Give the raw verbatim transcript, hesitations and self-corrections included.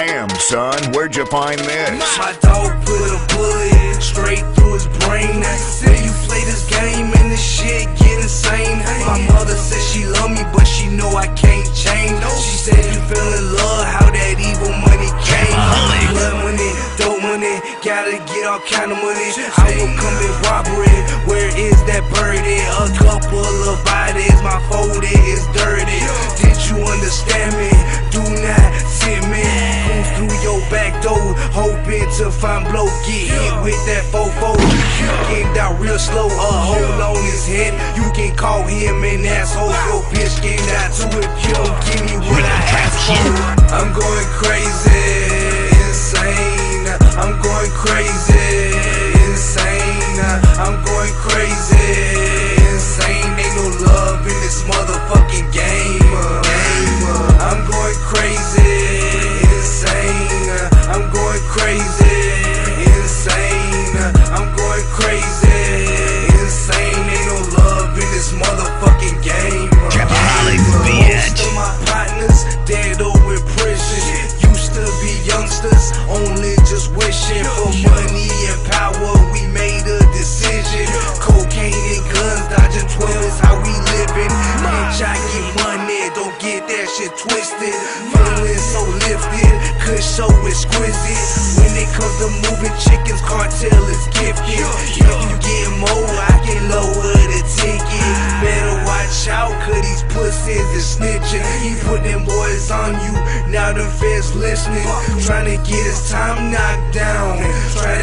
Damn, son, where'd you find this? My dog put a bullet straight through his brain. Say you play this game and this shit get insane. My mother said she love me, but she know I can't change. She said you fell in love, how that evil money came. Blood money, dope money, gotta get all kind of money. I will come in robbery, where is that birdie? A couple of bodies, my folded is dirty. Did you understand me? Do not sit me. Move through your back door, hoping to find blow. Get hit with that fofo. You getting out real slow, a hole on his head. You can call him an asshole. Your bitch getting out to it. You don't give me what I asked for. I'm going crazy, insane. I'm going crazy, insane. I'm going crazy, insane. Ain't no love in this motherfucking game. I'm going crazy, insane. I'm going crazy, insane. I'm going crazy, insane. Ain't no love in this motherfucking game. Most of my partners dead or in prison. Used to be youngsters, only just wishing for money and power. We made a decision. Cocaine and guns, dodging twelves, how we living. Bitch, I get money, don't get that shit twisted. Feeling so lifted, kush so exquisite. When it comes to moving chickens, cartel is gifted. If you get more, I can lower the ticket. Better watch out, cause these pussies is snitching. He put them boys on you, now the feds listening. Trying to get his time knocked down. Trying